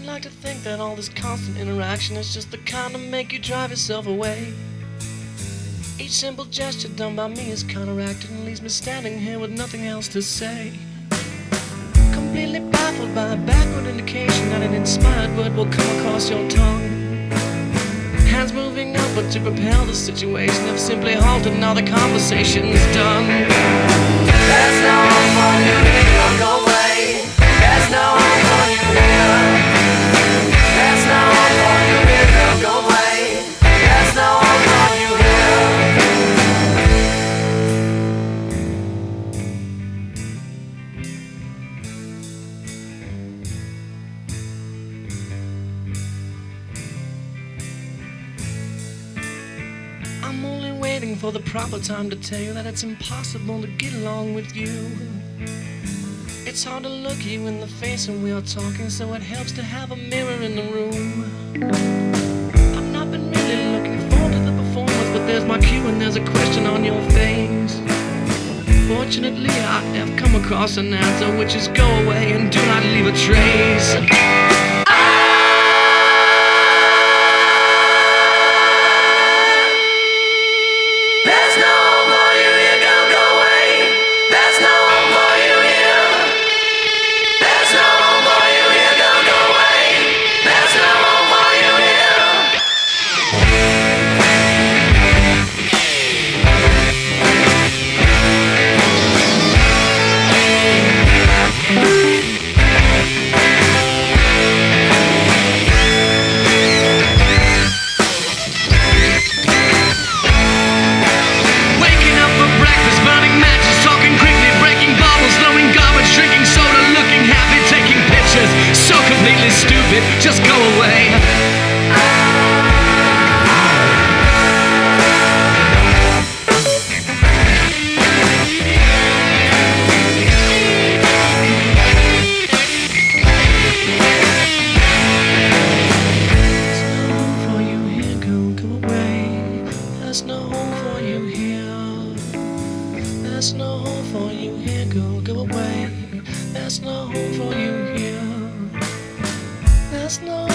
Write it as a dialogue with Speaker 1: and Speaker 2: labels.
Speaker 1: I'd like to think that all this constant interaction is just the kind to make you drive yourself away. Each simple gesture done by me is counteracted and leaves me standing here with nothing else to say. Completely baffled by a backward indication that an inspired word will come across your tongue. Hands moving up, but to propel the situation have simply halted, now the conversation's done. There's no hope for you here, go away. There's no hope for you here. There's no hope for you here, go away. There's no hope for you here. I'm only waiting for the proper time to tell you that it's impossible to get along with you. It's hard to look you in the face when we are talking, so it helps to have a mirror in the room. I've not been really looking forward to the performance, but there's my cue and there's a question on your face. Fortunately, I have come across an answer, which is go away and do not leave a trace. There's no hope for you here, go away. There's no hope for you here. There's no hope for you here, go away. There's no hope for you here. Waking up for breakfast, burning matches, talking quickly, breaking bottles, throwing garbage, drinking soda, looking happy, taking pictures, so completely stupid, just go away. There's no hope for you here, there's no hope for you here, go away. There's no hope for you here, there's no